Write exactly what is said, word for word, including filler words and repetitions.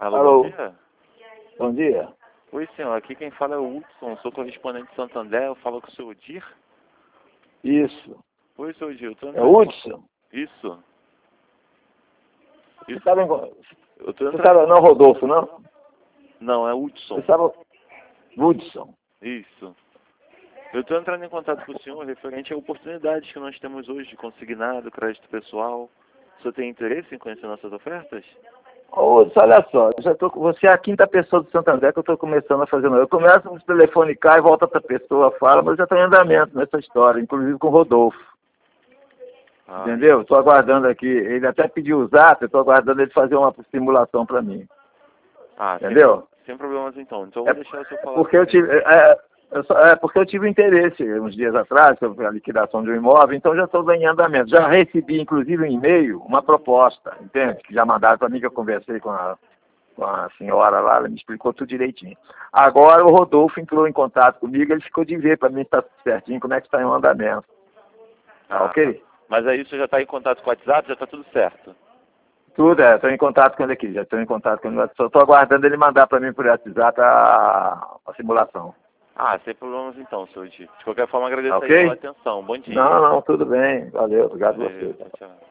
Alô, Alô. bom dia. Bom dia. Oi, senhor. Aqui quem fala é o Hudson. Sou correspondente de Santo André. Eu falo com o seu Odir. Isso. Oi, seu Odir. Eu tô É entrando... o Hudson? Isso. Você Isso. sabe, Eu tô você entrando... sabe, não Rodolfo, não? Não, é Hudson. Você sabe Hudson. Isso. Eu estou entrando em contato com o senhor referente a oportunidades que nós temos hoje de consignado, crédito pessoal. O senhor tem interesse em conhecer nossas ofertas? Ô, Hudson, olha só, eu já tô, com- você é a quinta pessoa do Santo André que eu estou começando a fazer. Eu começo no telefone cai, volta outra pessoa, fala, mas eu já estou em andamento nessa história, inclusive com o Rodolfo. Ah, Entendeu? Estou aguardando aqui, ele até pediu o zap, eu estou aguardando ele fazer uma simulação para mim. ah Entendeu? sem, sem problemas então. Então eu É vou deixar o senhor falar porque com eu ele. tive, é, eu só- é porque eu tive interesse uns dias atrás sobre a liquidação de um imóvel, então já estou em andamento. Já recebi, inclusive, um e-mail, uma proposta, entende? Que já mandaram para mim, que eu conversei com a, com a senhora lá, ela me explicou tudo direitinho. Agora o Rodolfo entrou em contato comigo, ele ficou de ver para mim se está tudo certinho, como é que está em andamento. Tá Ah, ok? mas aí o senhor já está em contato com o WhatsApp? Já está tudo certo? Tudo, é, estou em contato com ele aqui, já estou em contato com ele, só estou aguardando ele mandar para mim por WhatsApp a, a simulação. Ah, sem problemas então, seu Odir. De qualquer forma, Tá agradeço aí pela ok? atenção. Bom dia. Não, não, tudo bem. Valeu, obrigado a Valeu, você. tchau, tchau.